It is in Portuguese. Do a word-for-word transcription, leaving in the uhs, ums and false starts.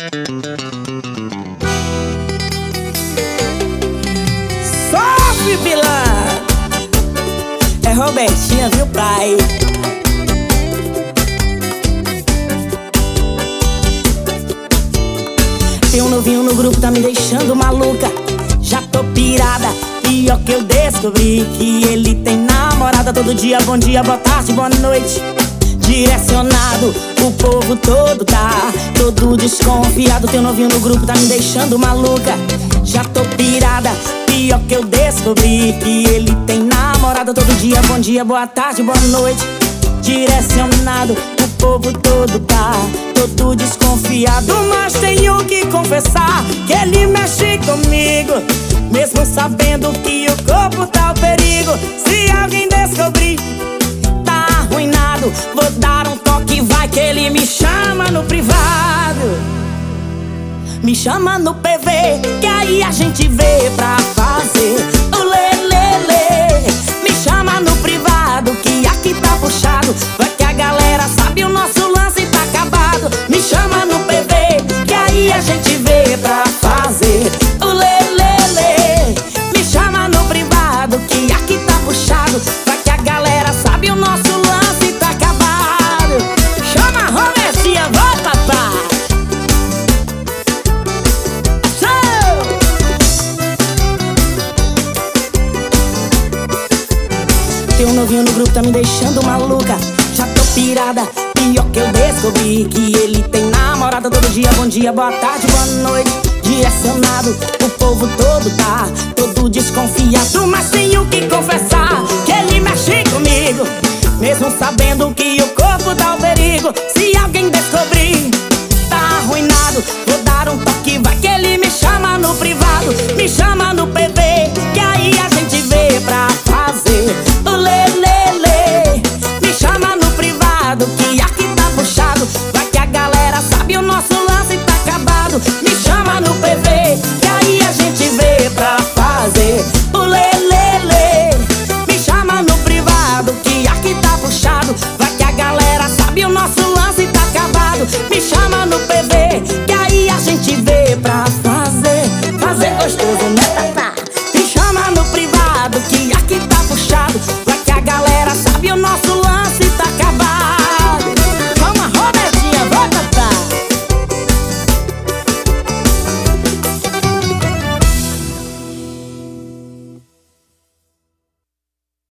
Sofre, vilã! É Robertinha, viu, pai? Tem um novinho no grupo, tá me deixando maluca. Já tô pirada, pior que eu descobri que ele tem namorada. Todo dia, bom dia, boa tarde, boa noite. Direcionado, o povo todo tá todo desconfiado. Tem um novinho no grupo, tá me deixando maluca. Já tô pirada, pior que eu descobri que ele tem namorada. Todo dia, bom dia, boa tarde, boa noite. Direcionado, o povo todo tá todo desconfiado. Mas tenho que confessar que ele mexe comigo, mesmo sabendo que o corpo tá o perigo. Se alguém descobrir, tá arruinado. Vou dar um toque, vai que ele me chama no privado. Me chama no P V, que aí a gente vê pra fazer o lelele. Me chama no privado, que aqui tá puxado. Vai que a galera sabe o nosso lance tá acabado. Me chama no P V, que aí a gente vê pra fazer o lelele. Me chama no privado, que aqui tá puxado. Vai que a galera sabe o nosso lance tá acabado. Chama a Robertinha, vai papai. Tem um novinho no grupo, tá me deixando maluca. Já tô pirada, pior que eu descobri que ele tem namorada. Todo dia, bom dia, boa tarde, boa noite. Direcionado, o povo todo tá todo desconfiado. Mas tenho que confessar que ele mexe comigo, mesmo sabendo que o corpo dá o perigo. Se alguém descobrir, tá arruinado. Vou